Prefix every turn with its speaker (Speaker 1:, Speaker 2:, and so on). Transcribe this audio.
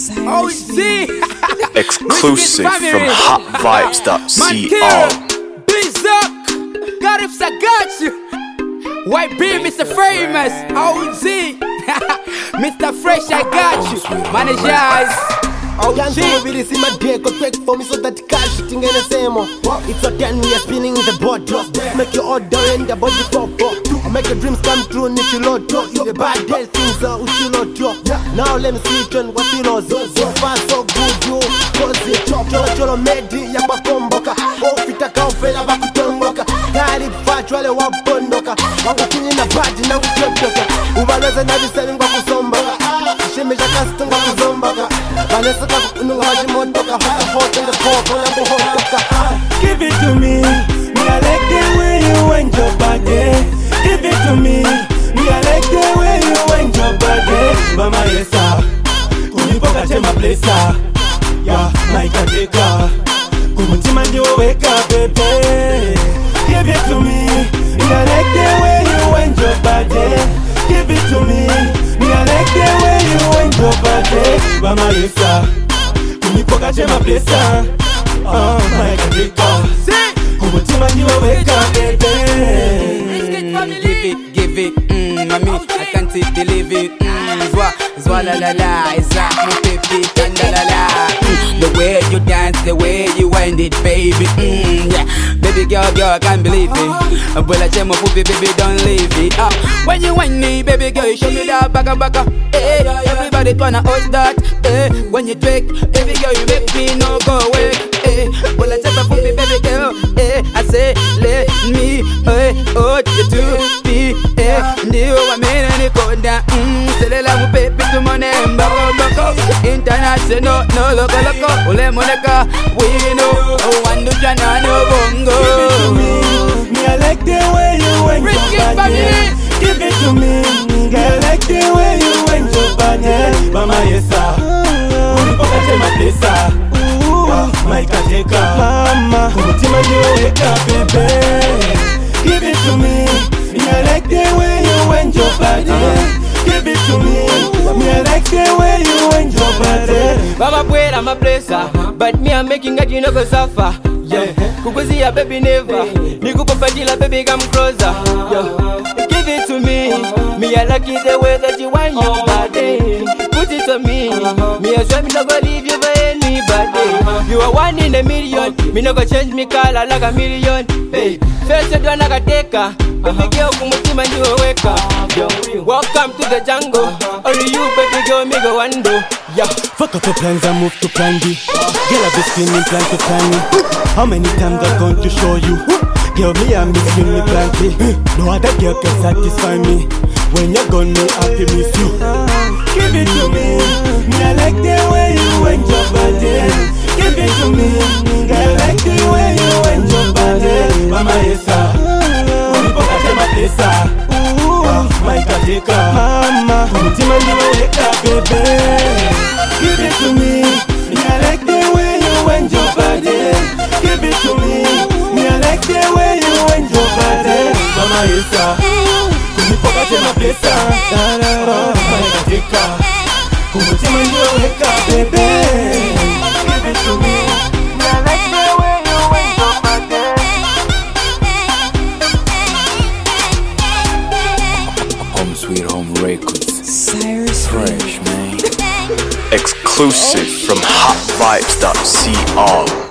Speaker 1: OG
Speaker 2: Exclusive from hopvibes.co.
Speaker 1: Please up, God if I got you. White B, Mr. Famous, OG Mr. Fresh, I got you. Managers,
Speaker 3: Can't really see my day, contract for me so that cash shooting in the same. It's a 10 we are spinning the board. Make your order and the body pop. I make your dreams come true, need you lot. The bad days things are with you lot. Now let me switch on what you know. So far so good, yo. Cause the cholo medi ya pakomboka. Oh, fita kaufela bakutomboka. Kari fachwale wapondoka. Wakutini na badi na kutoka. Ubaleza na viseli kwa kusomboka. Shime jakasta kwa kuzomboka.
Speaker 4: Give it to me, I like the way you wind your body. Give it to me, I like the way you wind your body. Mama yesa, kunipoka chema blessa. Yeah, my kateka, kumutima ndio weka baby. Give it to me, I like the way you wind your body. Give it to me, I like the way you wind your body. Mama yesa, kunipoka chema blessa. Oh my God, kumutima ndio weka baby.
Speaker 1: Give it, mommy, I can't believe it. Zwa la la la, exact my baby, la la la. The way you dance, the way you wind it, baby. Yeah, baby girl, I can't believe it. But I tell my puppy, baby, don't leave it. When you wind me, baby girl, you show me that baka. Hey, everybody wanna watch that. Hey, when you twerk, baby girl, you make me no go away. Hey, well I tell my puppy, baby girl, hey, I say let me, hey, oh you do be, hey, ndio wa mene ni konda, selela mu baby to money, mbako, international, no loco, ule moneka, we know, wandu jana no bongo.
Speaker 4: Give it to me, I like the way you wind your body. Give it to me, I like the way you wind your body. Mama yesa, unipoka chema blessa. My kateka, mama, kumutima ndio weka baby. Give it to me, I like the way you wind your body. Give it to me, I like the way you wind your body.
Speaker 5: Mama pwede, I'm a blesser, but me I'm making it, you know go suffer. Yeah, kukuzi ya baby never. Nikupapatila baby come closer. Yeah, give it to me, I like it the way that you wind your body. Put it on me, I swear me not gonna leave you for anybody. You are one in a million, me not gonna change me color like a million. Hey, first you don't like a taker, baby girl kumutima ndio weka. Welcome to the jungle, only you baby girl me go one do. Yeah,
Speaker 4: fuck up your plans and move to plan B. Girl I've been spinning plan to plan me. How many times I'm going to show you? Girl me I'm missing me plan B. No other girl can satisfy me. When you're gone me I feel miss you. Give it to me, I like the way you wind your body. Give it to me, I like the way you wind your body. Mama yesa, unipoka chema blessa. My kateka, mama, kumutima ndio weka baby. Give it to me, I like the way you wind your body. Give it to me, I like the way you wind your body. Mama yesa, kunipoka chema blessa. My kateka, kumutima ndio weka baby. Give it to me, I like the way you wind your body.
Speaker 2: Home Sweet Home Records.
Speaker 1: Cyrus
Speaker 2: Fresh, man. Exclusive from hopvibes.co.